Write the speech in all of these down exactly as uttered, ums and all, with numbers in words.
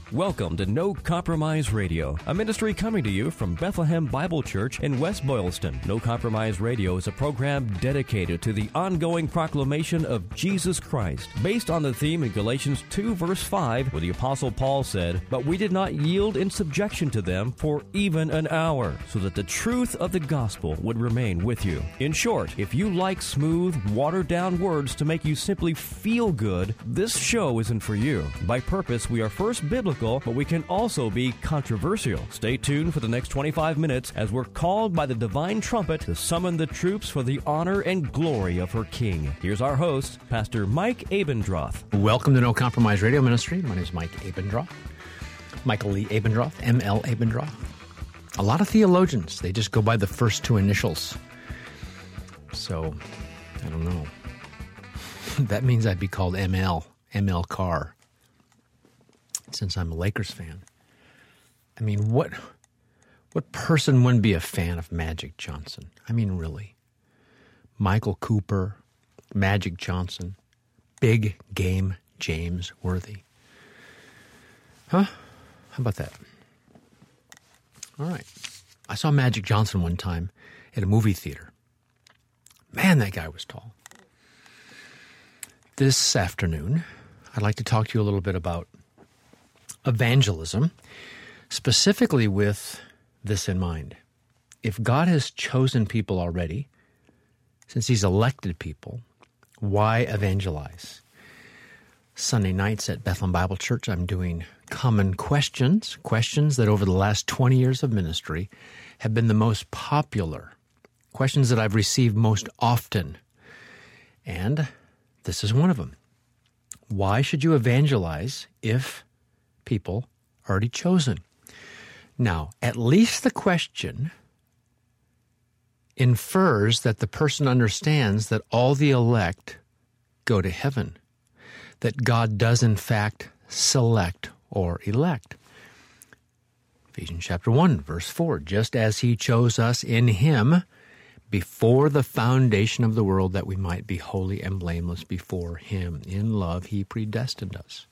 Welcome to No Compromise Radio, a ministry coming to you from Bethlehem Bible Church in West Boylston. No Compromise Radio is a program dedicated to the ongoing proclamation of Jesus Christ, based on the theme in Galatians two, verse five, where the Apostle Paul said, "But we did not yield in subjection to them for even an hour, so that the truth of the gospel would remain with you." In short, if you like smooth, watered-down words to make you simply feel good, this show isn't for you. By purpose, we are first biblical, but we can also be controversial. Stay tuned for the next twenty-five minutes as we're called by the divine trumpet to summon the troops for the honor and glory of her King. Here's our host, Pastor Mike Abendroth. Welcome to No Compromise Radio Ministry. My name is Mike Abendroth. Michael Lee Abendroth, M L Abendroth. A lot of theologians, they just go by the first two initials. So, I don't know. That means I'd be called M L, M L Carr, since I'm a Lakers fan. I mean, what what person wouldn't be a fan of Magic Johnson? I mean, really. Michael Cooper, Magic Johnson, big game James Worthy. Huh? How about that? All right. I saw Magic Johnson one time at a movie theater. Man, that guy was tall. This afternoon, I'd like to talk to you a little bit about evangelism, specifically with this in mind. If God has chosen people already, since He's elected people, why evangelize? Sunday nights at Bethlehem Bible Church, I'm doing common questions, questions that over the last twenty years of ministry have been the most popular, questions that I've received most often. And this is one of them. Why should you evangelize if people already chosen? Now, at least the question infers that the person understands that all the elect go to heaven, that God does in fact select or elect. Ephesians chapter one, verse four, just as He chose us in Him before the foundation of the world, that we might be holy and blameless before Him. In love, He predestined us.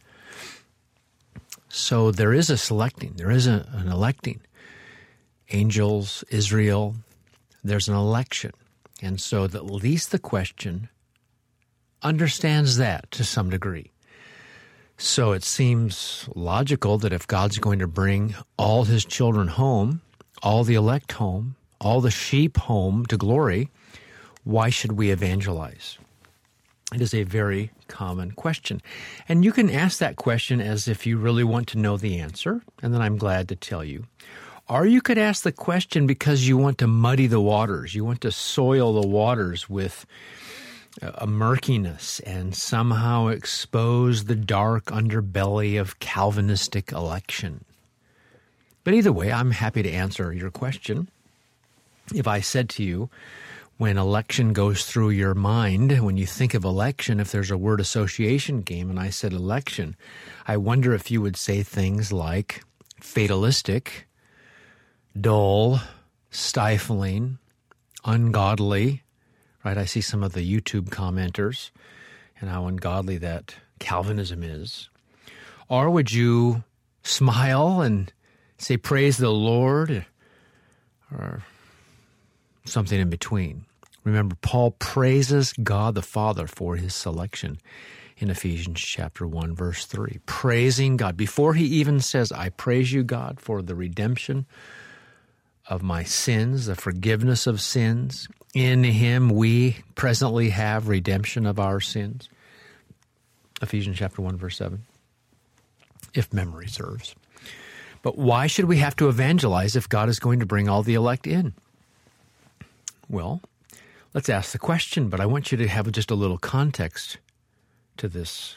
So there is a selecting, there is a, an electing. Angels, Israel, there's an election. And so at least the question understands that to some degree. So it seems logical that if God's going to bring all His children home, all the elect home, all the sheep home to glory, why should we evangelize? It is a very common question. And you can ask that question as if you really want to know the answer, and then I'm glad to tell you. Or you could ask the question because you want to muddy the waters. You want to soil the waters with a murkiness and somehow expose the dark underbelly of Calvinistic election. But either way, I'm happy to answer your question. If I said to you, when election goes through your mind, when you think of election, if there's a word association game, and I said election, I wonder if you would say things like fatalistic, dull, stifling, ungodly, right? I see some of the YouTube commenters and how ungodly that Calvinism is. Or would you smile and say, praise the Lord, or something in between? Remember, Paul praises God the Father for His selection in Ephesians chapter one, verse three. Praising God. Before he even says, I praise you, God, for the redemption of my sins, the forgiveness of sins. In Him we presently have redemption of our sins. Ephesians chapter one, verse seven, if memory serves. But why should we have to evangelize if God is going to bring all the elect in? Well, let's ask the question, but I want you to have just a little context to this.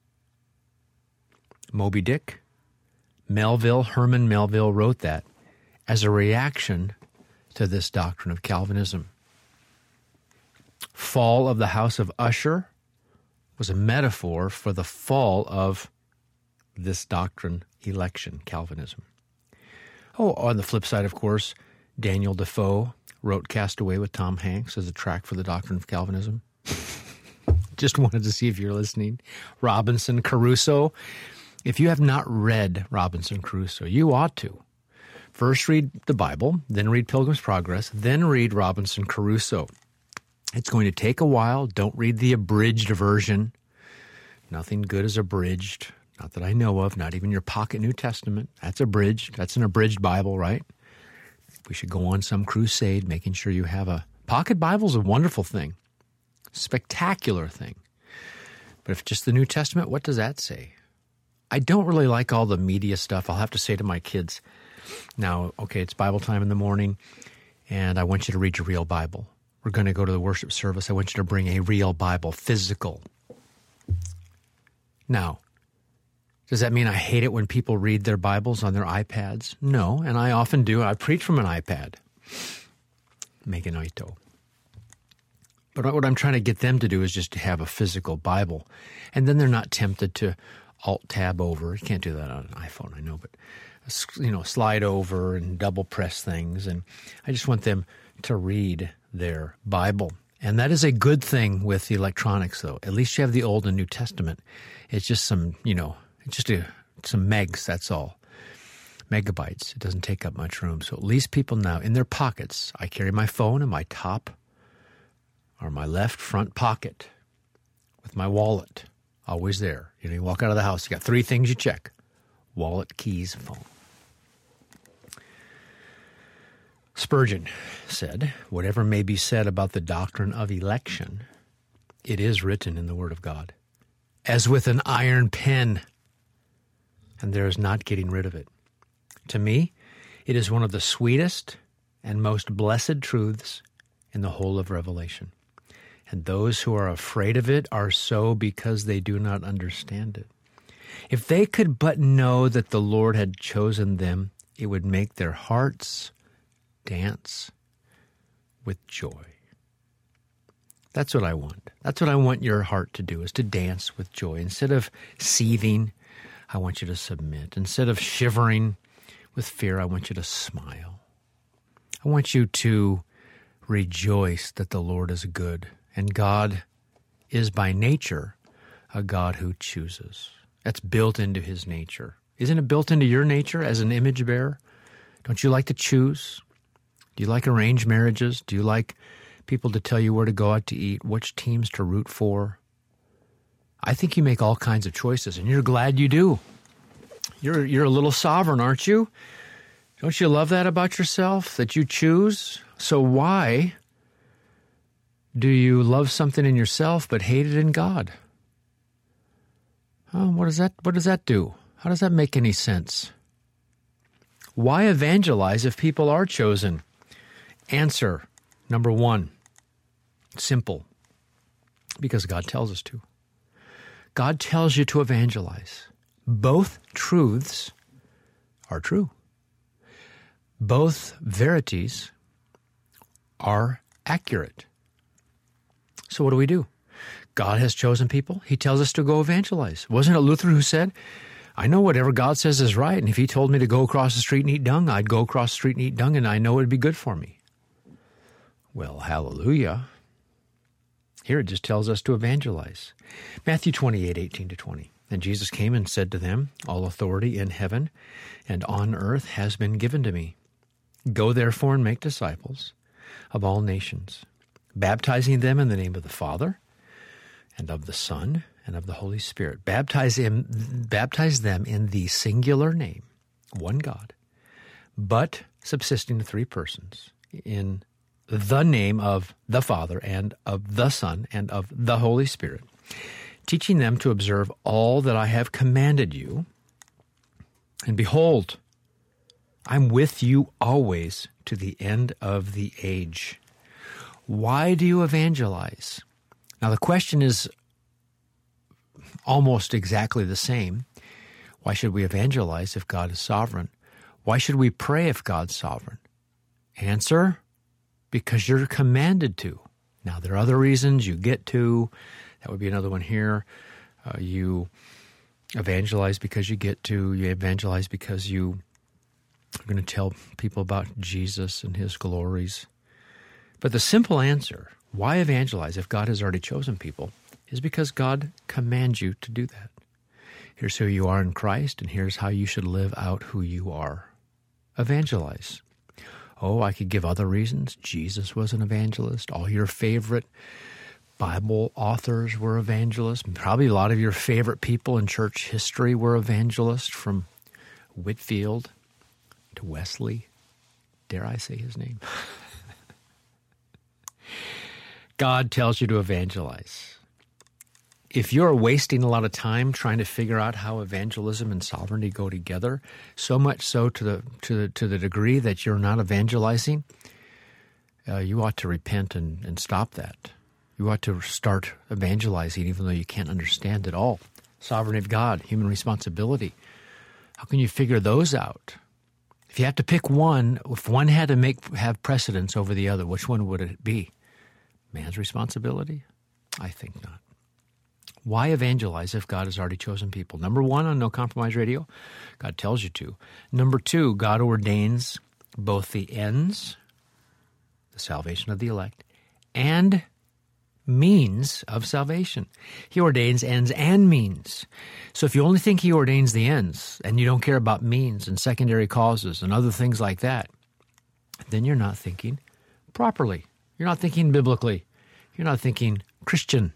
Moby Dick, Melville, Herman Melville wrote that as a reaction to this doctrine of Calvinism. Fall of the House of Usher was a metaphor for the fall of this doctrine, election, Calvinism. Oh, on the flip side, of course, Daniel Defoe wrote Castaway with Tom Hanks as a tract for the doctrine of Calvinism. Just wanted to see if you're listening. Robinson Crusoe If you have not read Robinson Crusoe, you ought to. First read the Bible, then read Pilgrim's Progress, then read Robinson Crusoe. It's going to take a while. Don't read the abridged version. Nothing good is abridged. Not that I know of, not even your pocket New Testament. That's abridged. That's an abridged Bible, right? We should go on some crusade, making sure you have a... Pocket Bible's a wonderful thing. Spectacular thing. But if just the New Testament, what does that say? I don't really like all the media stuff. I'll have to say to my kids, now, okay, it's Bible time in the morning, and I want you to read your real Bible. We're going to go to the worship service. I want you to bring a real Bible, physical. Now, does that mean I hate it when people read their Bibles on their iPads? No, and I often do. I preach from an iPad. Meganoito. But what I'm trying to get them to do is just to have a physical Bible. And then they're not tempted to Alt-tab over. You can't do that on an iPhone, I know, but, you know, slide over and double press things. And I just want them to read their Bible. And that is a good thing with electronics, though. At least you have the Old and New Testament. It's just some, you know, it's just a, some megs, that's all. Megabytes. It doesn't take up much room. So at least people now, in their pockets, I carry my phone in my top or my left front pocket with my wallet. Always there. You know, you walk out of the house, you got three things you check. Wallet, keys, phone. Spurgeon said, whatever may be said about the doctrine of election, it is written in the Word of God, as with an iron pen, and there is not getting rid of it. To me, it is one of the sweetest and most blessed truths in the whole of Revelation. And those who are afraid of it are so because they do not understand it. If they could but know that the Lord had chosen them, it would make their hearts dance with joy. That's what I want. That's what I want your heart to do, is to dance with joy. Instead of seething, I want you to submit. Instead of shivering with fear, I want you to smile. I want you to rejoice that the Lord is good. And God is by nature a God who chooses. That's built into his nature. Isn't it built into your nature as an image bearer? Don't you like to choose? Do you like arranged marriages? Do you like people to tell you where to go out to eat, which teams to root for? I think you make all kinds of choices, and you're glad you do. You're, you're a little sovereign, aren't you? Don't you love that about yourself, that you choose? So why do you love something in yourself but hate it in God? Oh, what does that what does that do? How does that make any sense? Why evangelize if people are chosen? Answer number one, simple, because God tells us to. God tells you to evangelize. Both truths are true. Both verities are accurate. So what do we do? God has chosen people. He tells us to go evangelize. Wasn't it Luther who said, I know whatever God says is right, and if he told me to go across the street and eat dung, I'd go across the street and eat dung, and I know it would be good for me. Well, hallelujah. Here it just tells us to evangelize. Matthew twenty-eight, eighteen to twenty. And Jesus came and said to them, all authority in heaven and on earth has been given to me. Go therefore and make disciples of all nations, baptizing them in the name of the Father and of the Son and of the Holy Spirit. Baptize them, baptize them in the singular name, one God, but subsisting to three persons, in the name of the Father and of the Son and of the Holy Spirit, teaching them to observe all that I have commanded you. And behold, I'm with you always to the end of the age. Why do you evangelize? Now, the question is almost exactly the same. Why should we evangelize if God is sovereign? Why should we pray if God's sovereign? Answer, because you're commanded to. Now, there are other reasons you get to. That would be another one here. Uh, you evangelize because you get to. You evangelize because you are going to tell people about Jesus and his glories. But the simple answer, why evangelize if God has already chosen people, is because God commands you to do that. Here's who you are in Christ, and here's how you should live out who you are. Evangelize. Oh, I could give other reasons. Jesus was an evangelist. All your favorite Bible authors were evangelists. Probably a lot of your favorite people in church history were evangelists, from Whitefield to Wesley. Dare I say his name? God tells you to evangelize. If you're wasting a lot of time trying to figure out how evangelism and sovereignty go together, so much so to the to the, to the degree that you're not evangelizing, uh, you ought to repent and, and stop that. You ought to start evangelizing even though you can't understand it all. Sovereignty of God, human responsibility. How can you figure those out? If you have to pick one, if one had to make have precedence over the other, which one would it be? Man's responsibility? I think not. Why evangelize if God has already chosen people? Number one, on No Compromise Radio, God tells you to. Number two, God ordains both the ends, the salvation of the elect, and means of salvation. He ordains ends and means. So if you only think he ordains the ends and you don't care about means and secondary causes and other things like that, then you're not thinking properly. You're not thinking biblically. You're not thinking Christianly.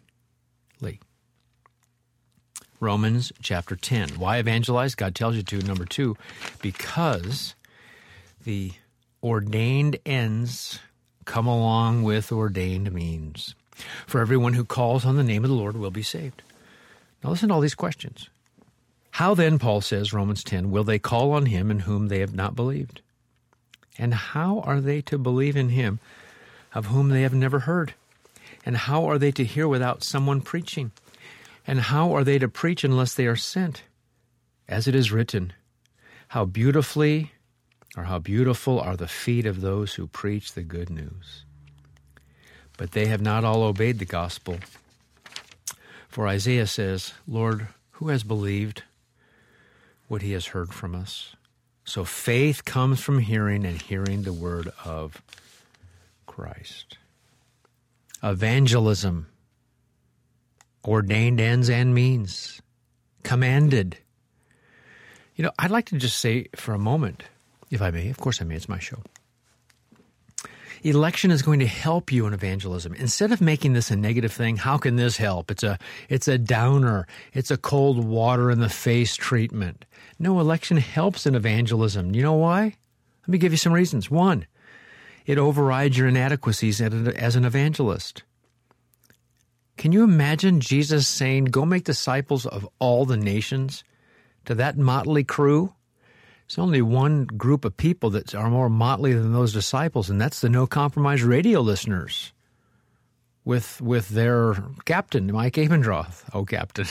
Romans chapter ten. Why evangelize? God tells you to. Number two, because the ordained ends come along with ordained means. For everyone who calls on the name of the Lord will be saved. Now listen to all these questions. How then, Paul says, Romans ten, will they call on him in whom they have not believed? And how are they to believe in him of whom they have never heard? And how are they to hear without someone preaching? And how are they to preach unless they are sent? As it is written, how beautifully or how beautiful are the feet of those who preach the good news. But they have not all obeyed the gospel. For Isaiah says, Lord, who has believed what he has heard from us? So faith comes from hearing, and hearing the word of Christ. Evangelism. Ordained ends and means. Commanded. You know, I'd like to just say for a moment, if I may, of course I may, it's my show. Election is going to help you in evangelism. Instead of making this a negative thing, how can this help? It's a it's a downer. It's a cold water in the face treatment. No, election helps in evangelism. You know why? Let me give you some reasons. One, it overrides your inadequacies as an evangelist. Can you imagine Jesus saying, go make disciples of all the nations, to that motley crew? There's only one group of people that are more motley than those disciples, and that's the No Compromise Radio listeners with with their captain, Mike Abendroth. Oh, Captain.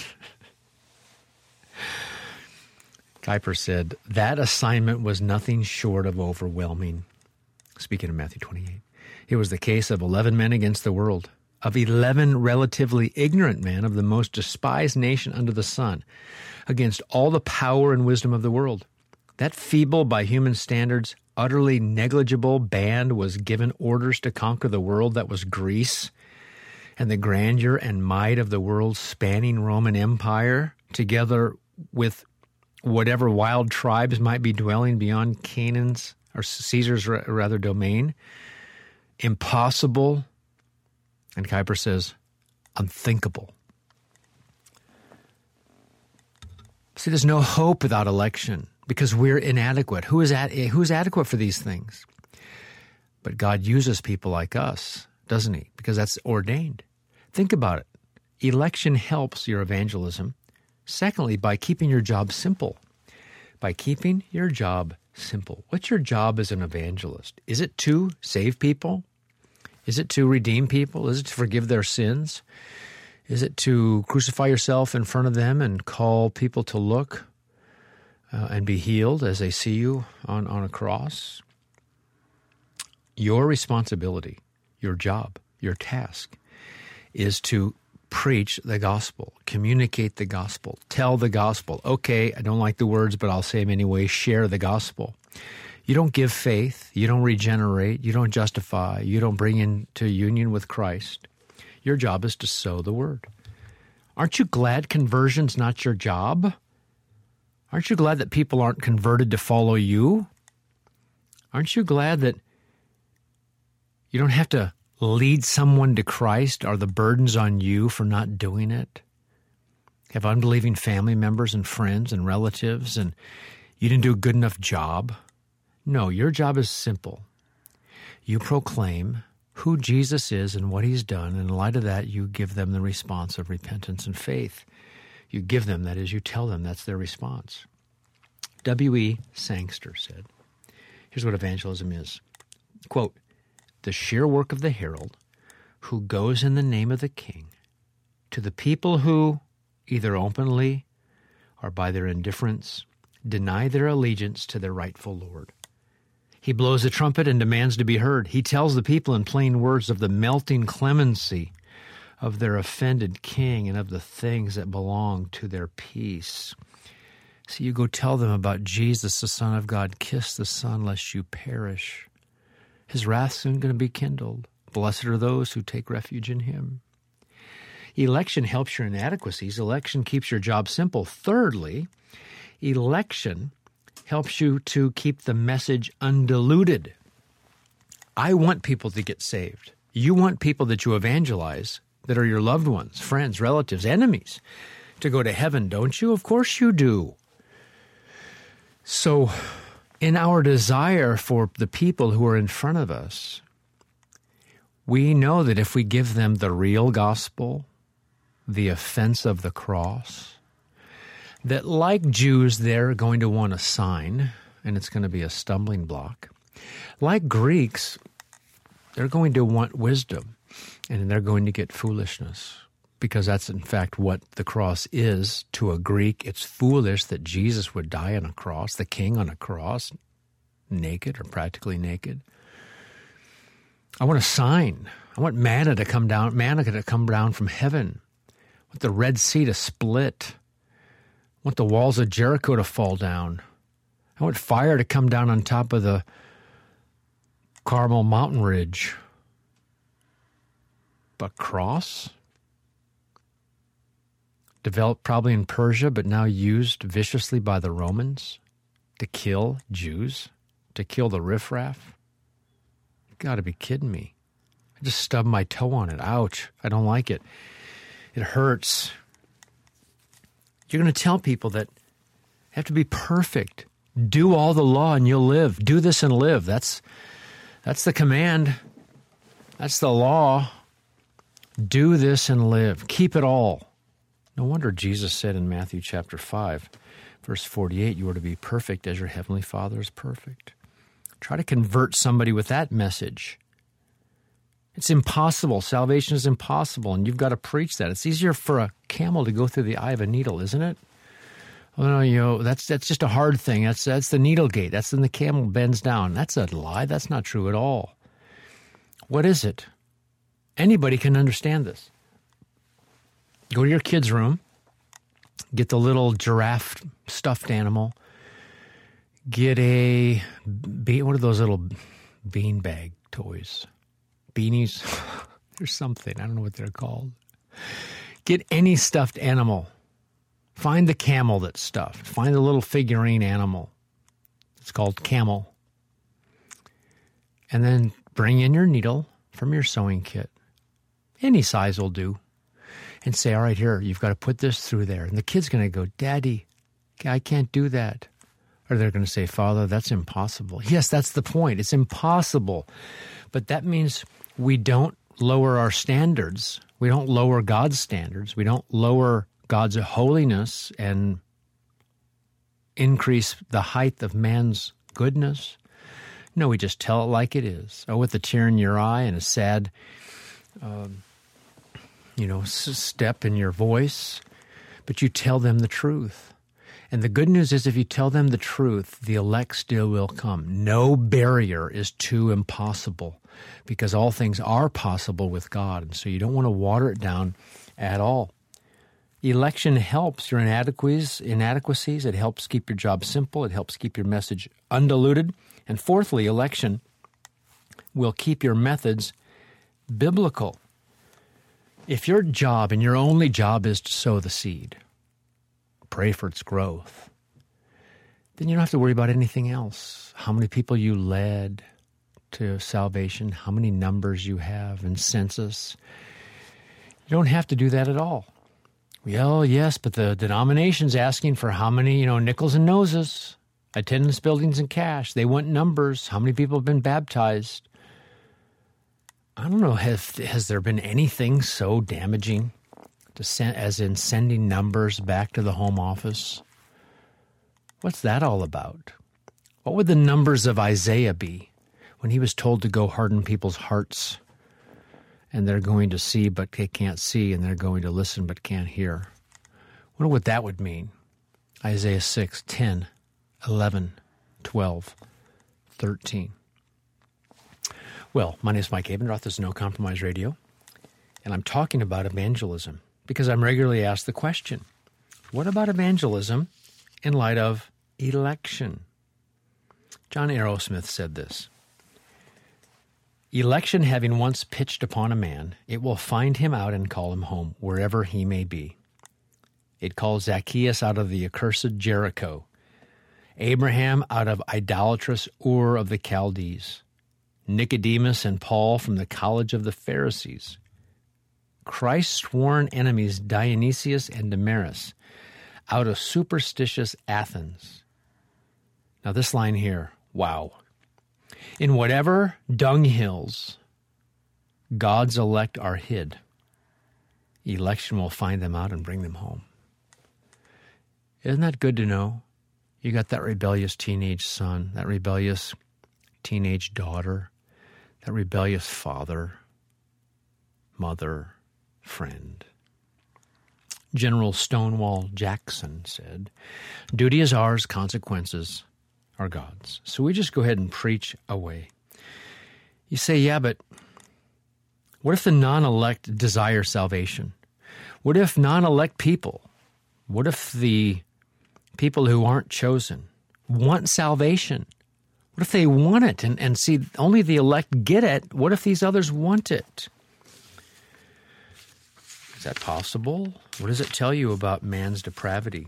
Kuyper said, that assignment was nothing short of overwhelming. Speaking of Matthew twenty-eight, it was the case of eleven men against the world, of eleven relatively ignorant men of the most despised nation under the sun, against all the power and wisdom of the world. That feeble, by human standards, utterly negligible band was given orders to conquer the world that was Greece, and the grandeur and might of the world's spanning Roman Empire, together with whatever wild tribes might be dwelling beyond Canaan's, or Caesar's rather, domain. Impossible, and Kuyper says, unthinkable. See, there's no hope without election, because we're inadequate. Who is at, who's adequate for these things? But God uses people like us, doesn't he? Because that's ordained. Think about it. Election helps your evangelism. Secondly, by keeping your job simple. By keeping your job simple. What's your job as an evangelist? Is it to save people? Is it to redeem people? Is it to forgive their sins? Is it to crucify yourself in front of them and call people to look uh, and be healed as they see you on, on a cross? Your responsibility, your job, your task is to preach the gospel, communicate the gospel, tell the gospel. Okay, I don't like the words, but I'll say them anyway. Share the gospel. You don't give faith. You don't regenerate. You don't justify. You don't bring into union with Christ. Your job is to sow the word. Aren't you glad conversion's not your job? Aren't you glad that people aren't converted to follow you? Aren't you glad that you don't have to lead someone to Christ? Are the burdens on you for not doing it? Have unbelieving family members and friends and relatives, and you didn't do a good enough job? No, your job is simple. You proclaim who Jesus is and what he's done, and in light of that, you give them the response of repentance and faith. You give them, that is, you tell them that's their response. W E Sangster said, here's what evangelism is. Quote, the sheer work of the herald who goes in the name of the king to the people who, either openly or by their indifference, deny their allegiance to their rightful Lord. He blows a trumpet and demands to be heard. He tells the people in plain words of the melting clemency of their offended king and of the things that belong to their peace. So you go tell them about Jesus, the Son of God. Kiss the Son lest you perish. His wrath's soon going to be kindled. Blessed are those who take refuge in him. Election helps your inadequacies. Election keeps your job simple. Thirdly, election helps you to keep the message undiluted. I want people to get saved. You want people that you evangelize, that are your loved ones, friends, relatives, enemies, to go to heaven, don't you? Of course you do. So in our desire for the people who are in front of us, we know that if we give them the real gospel, the offense of the cross, that like Jews, they're going to want a sign, and it's going to be a stumbling block. Like Greeks, they're going to want wisdom, and they're going to get foolishness, because that's in fact what the cross is to a Greek. It's foolish that Jesus would die on a cross, the king on a cross, naked or practically naked. I want a sign. I want manna to come down, manna to come down from heaven. I want the Red Sea to split. I want the walls of Jericho to fall down. I want fire to come down on top of the Carmel mountain ridge. But cross? Developed probably in Persia, but now used viciously by the Romans to kill Jews, to kill the riffraff? You got to be kidding me. I just stubbed my toe on it. Ouch. I don't like it. It hurts. You're going to tell people that you have to be perfect. Do all the law and you'll live. Do this and live. That's, that's the command. That's the law. Do this and live. Keep it all. No wonder Jesus said in Matthew chapter five, verse forty-eight, you are to be perfect as your heavenly Father is perfect. Try to convert somebody with that message. It's impossible. Salvation is impossible, and you've got to preach that. It's easier for a camel to go through the eye of a needle, isn't it? Oh, no, you know, that's that's just a hard thing. That's that's the needle gate. That's when the camel bends down. That's a lie. That's not true at all. What is it? Anybody can understand this. Go to your kid's room, get the little giraffe stuffed animal, get a, what are those little beanbag toys? Beanies? There's something, I don't know what they're called. Get any stuffed animal. Find the camel that's stuffed. Find the little figurine animal. It's called camel. And then bring in your needle from your sewing kit. Any size will do. And say, all right, here, you've got to put this through there. And the kid's going to go, Daddy, I can't do that. Or they're going to say, Father, that's impossible. Yes, that's the point. It's impossible. But that means we don't lower our standards. We don't lower God's standards. We don't lower God's holiness and increase the height of man's goodness. No, we just tell it like it is. Oh, with a tear in your eye and a sad um, you know, step in your voice, but you tell them the truth. And the good news is if you tell them the truth, the elect still will come. No barrier is too impossible because all things are possible with God. And so you don't want to water it down at all. Election helps your inadequacies, inadequacies. It helps keep your job simple. It helps keep your message undiluted. And fourthly, election will keep your methods biblical. If your job and your only job is to sow the seed, pray for its growth, then you don't have to worry about anything else. How many people you led to salvation, how many numbers you have in census. You don't have to do that at all. Well, yes, but the denomination's asking for how many, you know, nickels and noses, attendance, buildings, and cash. They want numbers. How many people have been baptized? I don't know, has, has there been anything so damaging to send, as in sending numbers back to the home office? What's that all about? What would the numbers of Isaiah be when he was told to go harden people's hearts, and they're going to see but they can't see, and they're going to listen but can't hear? I wonder what that would mean. Isaiah six, ten, eleven, twelve, thirteen. Well, my name is Mike Abendroth. This is No Compromise Radio, and I'm talking about evangelism because I'm regularly asked the question, what about evangelism in light of election? John Arrowsmith said this: election having once pitched upon a man, it will find him out and call him home, wherever he may be. It called Zacchaeus out of the accursed Jericho, Abraham out of idolatrous Ur of the Chaldees, Nicodemus and Paul from the college of the Pharisees, Christ's sworn enemies Dionysius and Damaris out of superstitious Athens. Now this line here, wow. In whatever dunghills God's elect are hid, election will find them out and bring them home. Isn't that good to know? You got that rebellious teenage son, that rebellious teenage daughter, that rebellious father, mother, friend. General Stonewall Jackson said, duty is ours, consequences are God's. So we just go ahead and preach away. You say, yeah, but what if the non-elect desire salvation? What if non-elect people, what if the people who aren't chosen want salvation? What if they want it and, and see only the elect get it? What if these others want it? Is that possible? What does it tell you about man's depravity?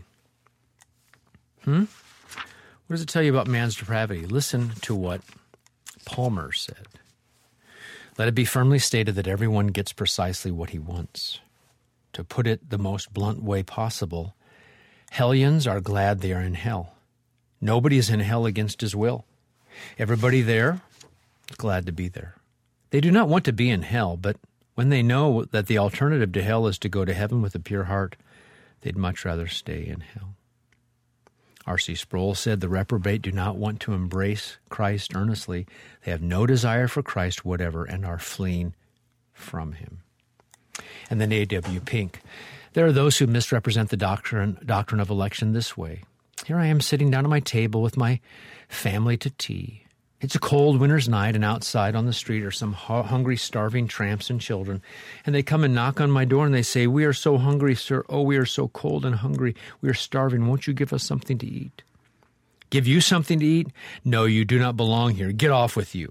Hmm? What does it tell you about man's depravity? Listen to what Palmer said. Let it be firmly stated that everyone gets precisely what he wants. To put it the most blunt way possible, hellions are glad they are in hell. Nobody is in hell against his will. Everybody there is glad to be there. They do not want to be in hell, but when they know that the alternative to hell is to go to heaven with a pure heart, they'd much rather stay in hell. R C Sproul said, the reprobate do not want to embrace Christ earnestly. They have no desire for Christ whatever and are fleeing from him. And then A W Pink, there are those who misrepresent the doctrine, doctrine of election this way. Here I am sitting down at my table with my family to tea. It's a cold winter's night, and outside on the street are some hungry, starving tramps and children. And they come and knock on my door, and they say, we are so hungry, sir. Oh, we are so cold and hungry. We are starving. Won't you give us something to eat? Give you something to eat? No, you do not belong here. Get off with you.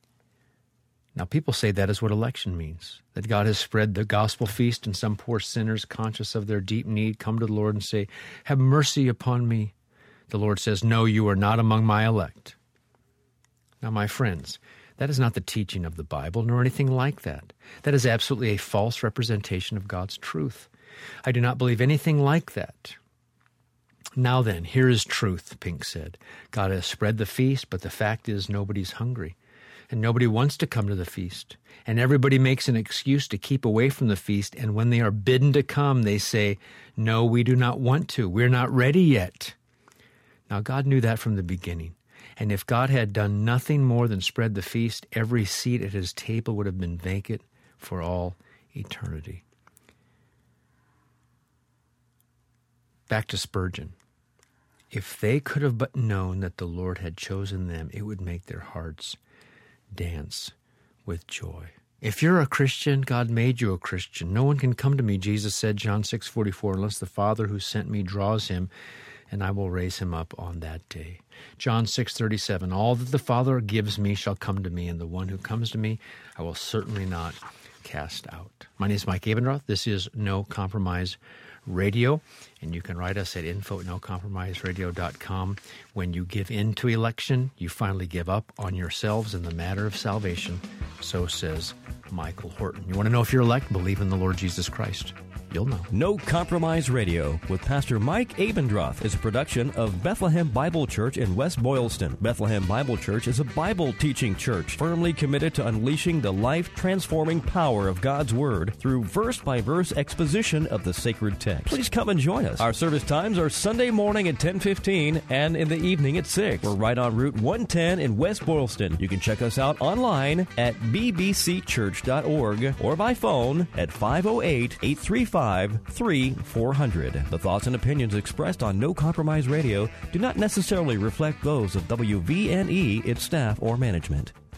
Now, people say that is what election means, that God has spread the gospel feast, and some poor sinners, conscious of their deep need, come to the Lord and say, have mercy upon me. The Lord says, no, you are not among my elect. Now, my friends, that is not the teaching of the Bible, nor anything like that. That is absolutely a false representation of God's truth. I do not believe anything like that. Now then, here is truth, Pink said. God has spread the feast, but the fact is nobody's hungry, and nobody wants to come to the feast. And everybody makes an excuse to keep away from the feast, and when they are bidden to come, they say, no, we do not want to. We're not ready yet. Now, God knew that from the beginning. And if God had done nothing more than spread the feast, every seat at his table would have been vacant for all eternity. Back to Spurgeon. If they could have but known that the Lord had chosen them, it would make their hearts dance with joy. If you're a Christian, God made you a Christian. No one can come to me, Jesus said, John six forty-four, unless the Father who sent me draws him, and I will raise him up on that day. John six thirty-seven, all that the Father gives me shall come to me, and the one who comes to me I will certainly not cast out. My name is Mike Abendroth. This is No Compromise radio. And you can write us at info at no compromise radio dot com. When you give in to election, you finally give up on yourselves in the matter of salvation. So says Michael Horton. You want to know if you're elect? Believe in the Lord Jesus Christ. You'll know. No Compromise Radio with Pastor Mike Abendroth is a production of Bethlehem Bible Church in West Boylston. Bethlehem Bible Church is a Bible teaching church firmly committed to unleashing the life-transforming power of God's Word through verse-by-verse exposition of the sacred text. Please come and join us. Our service times are Sunday morning at ten fifteen and in the evening at six. We're right on Route one ten in West Boylston. You can check us out online at b b c church dot org or by phone at five oh eight, eight three five, three four hundred. The thoughts and opinions expressed on No Compromise Radio do not necessarily reflect those of W V N E, its staff, or management.